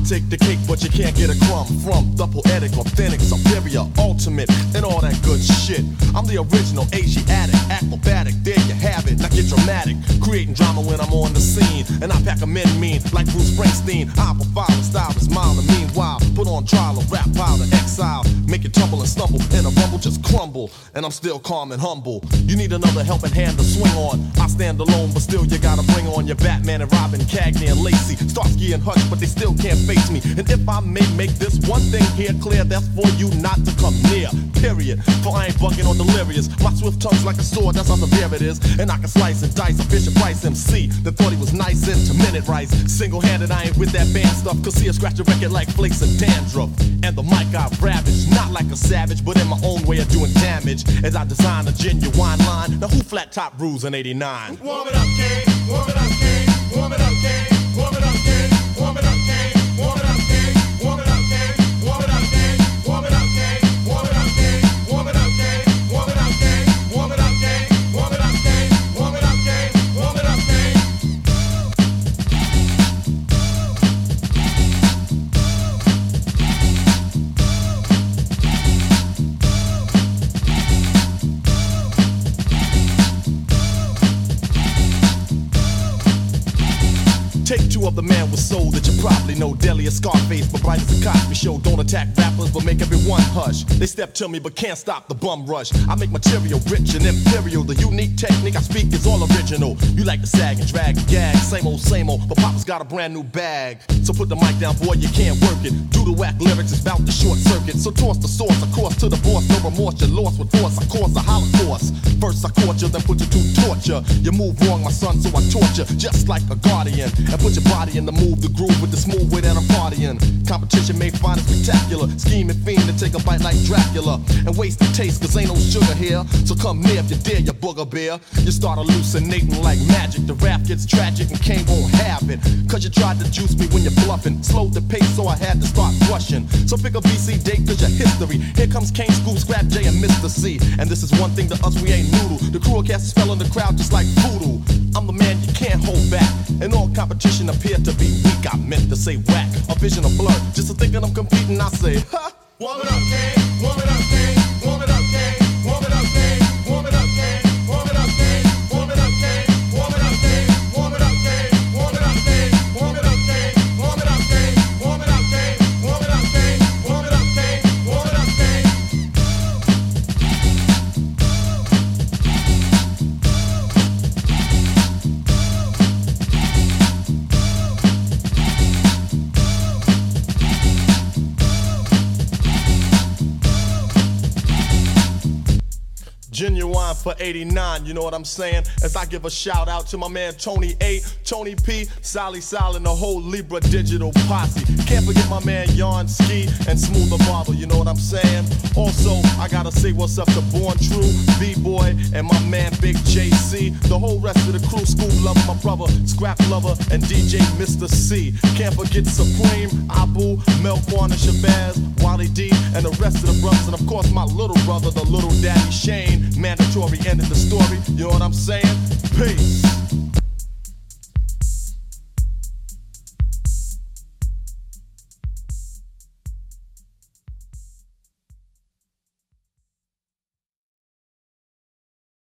take the cake, but you can't get a crumb from the poetic, authentic, superior, ultimate, and all that good shit. I'm the original Asiatic, acrobatic, there you have it. Now get dramatic, creating drama when I'm on the scene. And I pack 'em in mean, like Bruce Springsteen. I profile the style is mild, and meanwhile, put on trial a rap pile to exile. Make it tumble and stumble, and a rumble just crumble. And I'm still calm and humble. You need another helping hand to swing on. I stand alone, but still you gotta bring on your Batman and Robin, Cagney and Lacey, Starsky and Hutch, but they still can't face me. And if I may make this one thing here clear, that's for you not to come near, period. For I ain't bugging or delirious. My swift tongue's like a sword, that's how severe it is. And I can slice and dice a Fisher Price MC that thought he was nice into minute rice. Single-handed, I ain't with that band stuff, cause he'll scratch a record like flakes of dandruff. And the mic I ravage, not like a savage, but in my own way of doing damage. As I design a genuine line, now who flat top rules in 89? Warm it up, King, warm it up, King, warm it up, King, warm it up, King, warm it up, King, warm it up, King, warm it up, King, warm it up, King, warm it up, King, warm it up, King, warm it up, King, warm it up, King, warm it up, King, warm it up, King, warm it up, King, warm it up, King. Take two of the man with soul that you probably know. Deli or Scarface, but bright as a Cosby Show. Don't attack rappers, but make everyone hush. They step to me, but can't stop the bum rush. I make material rich and imperial. The unique technique I speak is all original. You like to sag and drag and gag, same old, but Papa's got a brand new bag. So put the mic down, boy, you can't work it. Do the whack lyrics, it's bout to short circuit. So toss the source, of course, to the boss. No remorse, you're lost with force. I cause a holocaust. First I caught you, then put you to torture. You move wrong, my son, so I torture, just like a guardian. And put your body in the move, the groove with the smooth way that I'm partying. Competition may find it spectacular. Scheming fiend to take a bite like Dracula. And waste the taste, cause ain't no sugar here. So come near if you dare, you booger bear. You start hallucinating like magic. The rap gets tragic and Kane won't have it. Cause you tried to juice me when you're bluffing. Slowed the pace, so I had to start rushing. So pick a BC date, cause your history. Here comes Kane, Scoop, Scrap J, and Mr. C. And this is one thing to us, we ain't noodle. The crew cast a spell in the crowd just like voodoo. I'm the man you can't hold back. And all competition appeared to be weak. I meant to say whack, a vision of blur. Just to thinking I'm competing, I say, ha! Warm it up, King, warm it up, King, warm it up, King, warm it up, King, warm it up, King, warm it up, King, warm it up, King, warm it up, King, warm it up, King, warm it up, King, warm it up, King, warm it up, King, warm it up, King, warm it up, King, warm it up, King, warm it up, King. Genuine for 89, you know what I'm saying? As I give a shout out to my man Tony A, Tony P, Sally Sal, and the whole Libra Digital posse. Can't forget my man Yarn Ski and Smooth the Barber, you know what I'm saying? Also, I gotta say what's up to Born True, B-Boy, and my man Big JC. The whole rest of the crew, School Lover, my brother, Scrap Lover, and DJ Mr. C. Can't forget Supreme, Abu, Melquan and Shabazz, Wally D, and the rest of the brothers. And of course my little brother, the little daddy Shane. Mandatory end of the story, you know what I'm saying? Peace.